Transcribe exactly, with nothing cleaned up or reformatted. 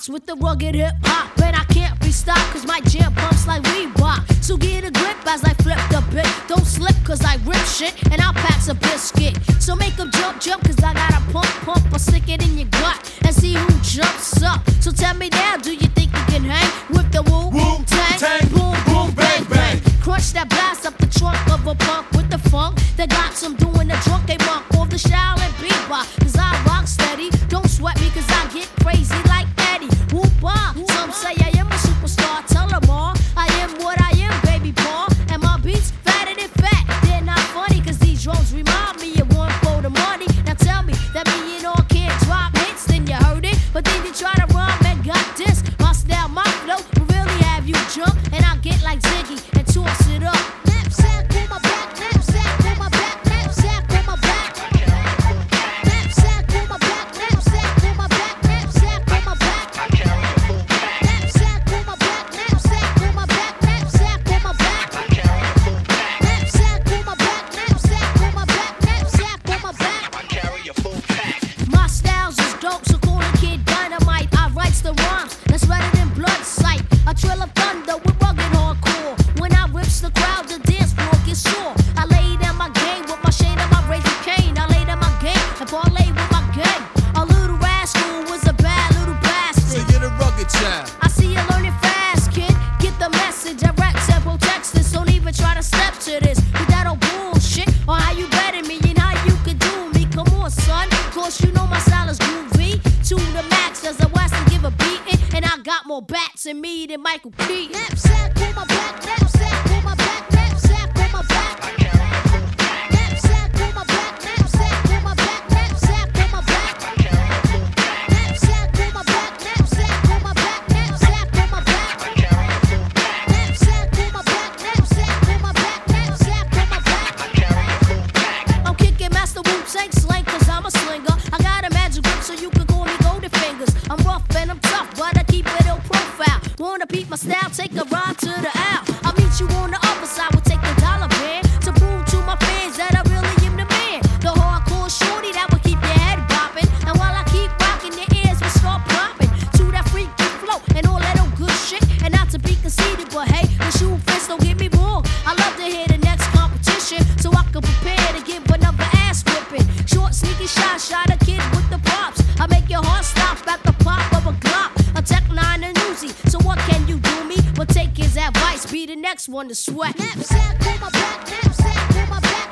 rocks with the rugged hip hop. And I can't be stopped cause my jam pumps like Reebok. So get a grip as I flip the bit. Don't slip cause I rip shit and I'll pack a biscuit. So make them jump, jump cause I got a pump, pump. Or stick it in your gut and see who jumps up. So tell me now, do you think you can hang with the Wu Wu Tang? Tang, Boom, boom, bang, bang. Crunch that blast up the trunk of a punk with the funk that got some doing the drunk a monk off the Shaolin bebop. Cause I rock steady, don't sweat me cause I get crazy like Eddie. Whoop-ah, some say I am a superstar, tell them all I am what I am, baby Paul. And my beats fatter than fat, they're not funny cause these drones remind me of one for the money. Now tell me that me and all can't drop hits, then you heard it. But then you try to rhyme and got this. My style, my flow will really have you jump. And I'll get like Ziggy and toss it up. Knapsack on my back, knapsack on my back, knapsack on my back. Knapsack on my back, knapsack on my back, knapsack on my back. Knapsack on my back, knapsack on my back, knapsack on my back. Knapsack on my back, knapsack on my back, knapsack on my back. I carry a full pack. My styles is dope, so call the kid Dynamite. I writes the rhymes that's redder than blood sight. A trail of thunder with rugged hardcore. When I rips the crowd, the dance floor gets sore. I lay down my game with my shade and my razor cane. I lay down my game and parlay with my gang. A little rascal was a bad little bastard. So you're the rugged child. I see you learning fast, kid. Get the message. I rap tempo text this. Don't even try to step to this. With that old bullshit on how you better me and how you can do me. Come on, son. Cause you know my style is groovy. To the max, there's a West to give a beating. And I got more bats in me than Michael Keaton. Knapsack on my back, knapsack on my back, knapsack on my back. Knapsack on my back, knapsack on my back, knapsack on my back. Knapsack on my back, knapsack on my back, knapsack on my back. Knapsack on my back, knapsack on my back, knapsack on my back. I'm kicking Master Wu-Tang slang cause I'm a slinger. I got a magic grip so you can call me golden fingers. I'm rough and I'm tough, but I keep it on profile. Wanna beat my style, take a ride to the owl. I'll meet you on the other side, we'll take the dollar man. To prove to my fans that I really am the man. The hardcore shorty that will keep your head bopping. And while I keep rocking, your ears will start popping. To that freaky flow and all that old good shit. And not to be conceited, but hey, the shoe fits, don't get me wrong. I love to hear the next competition, so I can prepare to give another ass whipping. Short, sneaky shot, shot a kid with the props. I make your heart stop at the pop of a Glock. A Tech nine and Uzi, so what can you do me? But take his advice, be the next one to sweat. Knapsack on my back, knapsack on my back.